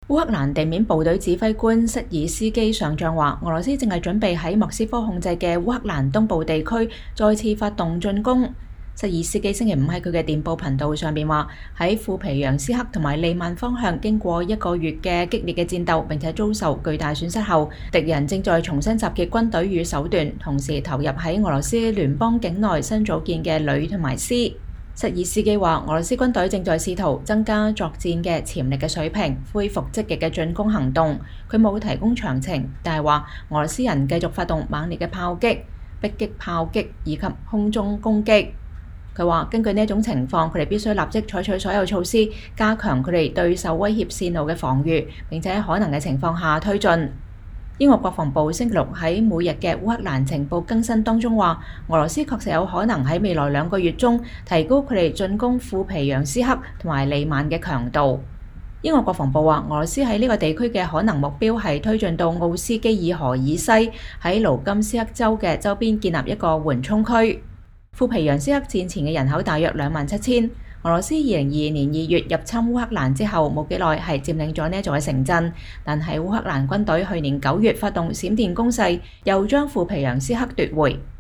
烏克蘭地面部隊指揮官瑟爾斯基上將話，俄羅斯正係準備喺莫斯科控制嘅烏克蘭東部地區再次發動進攻。瑟爾斯基星期五喺佢嘅電報頻道上邊話，喺庫皮揚斯克同埋利曼方向經過1個月嘅激烈嘅戰鬥，並且遭受巨大損失後，敵人正在重新集結軍隊與手段，同時投入喺俄羅斯聯邦境內新組建嘅旅同埋師。瑟爾斯基話，俄羅斯軍隊正在試圖增加作戰嘅潛力嘅水平，恢復積極嘅進攻行動。佢冇提供詳情，但係話俄羅斯人繼續發動猛烈嘅炮擊、迫擊炮擊以及空中攻擊。佢話根據呢一種情況，佢哋必須立即採取所有措施，加強佢哋對受威脅線路嘅防禦，並且喺可能嘅情況下推進。英國國防部星期六喺每日嘅烏克蘭情報更新當中話，俄羅斯確實有可能喺未來2個月中提高佢哋進攻庫皮揚斯克同埋利曼嘅強度。英國國防部話，俄羅斯喺呢個地區嘅可能目標係推進到奧斯基爾河以西，喺盧甘斯克州嘅周邊建立一個緩衝區。庫皮揚斯克戰前嘅人口大約27,000。俄羅斯2022年2月入侵烏克蘭之後冇幾耐係佔領咗呢一座嘅城鎮，但係烏克蘭軍隊去年9月發動閃電攻勢，又將庫皮揚斯克奪回。